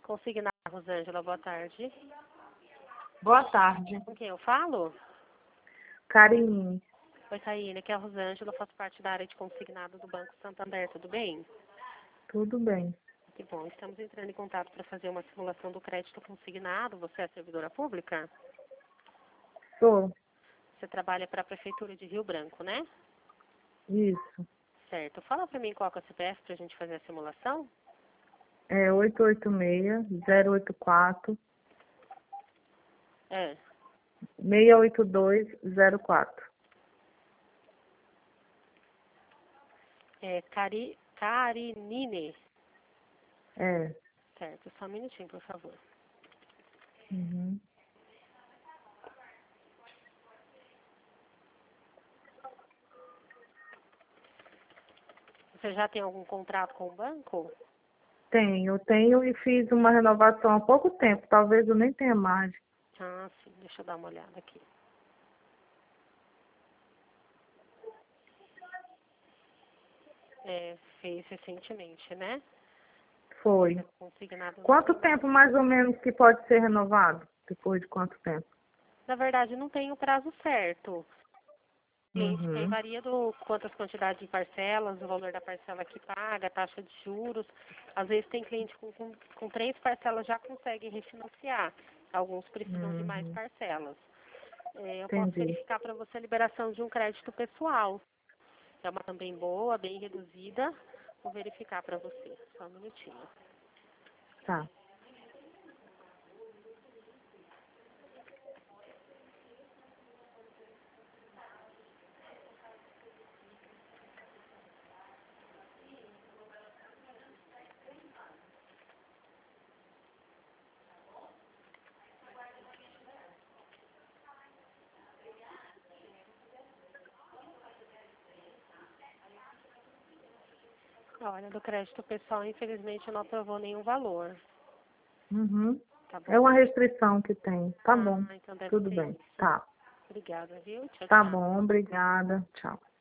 Consignado, Rosângela, boa tarde. Boa tarde. Com quem eu falo? Karine. Oi, Caíne, aqui é a Rosângela, faço parte da área de consignado do Banco Santander, tudo bem? Tudo bem. Que bom, estamos entrando em contato para fazer uma simulação do crédito consignado. Você é servidora pública? Sou. Você trabalha para a Prefeitura de Rio Branco, né? Isso. Certo. Fala para mim qual que é o CPF para a gente fazer a simulação. É 886-084-68204. É. É Carinine. É. Certo. Só um minutinho, por favor. Uhum. Você já tem algum contrato com o banco? Eu tenho e fiz uma renovação há pouco tempo. Talvez eu nem tenha mais. Ah, sim. Deixa eu dar uma olhada aqui. É, fez recentemente, né? Foi. Consignado no Quanto seu nome. tempo mais ou menos que pode ser renovado? Depois de quanto tempo? Na verdade, não tem o prazo certo. O cliente tem Uhum. varia do quantas quantidades de parcelas, o valor da parcela que paga, a taxa de juros. Às vezes tem cliente com 3 parcelas já consegue refinanciar. Alguns precisam de mais Uhum. parcelas. Eu posso Entendi. verificar para você a liberação de um crédito pessoal. É uma também boa, bem reduzida. Vou verificar para você. Só um minutinho. Tá. Olha, do crédito pessoal, infelizmente, não aprovou nenhum valor. Uhum. Tá É bom? uma restrição que tem. Tá bom. Então deve Tudo ser bem. isso. Tá. Obrigada, viu? Tchau, Tá tchau. bom. Obrigada. Tchau.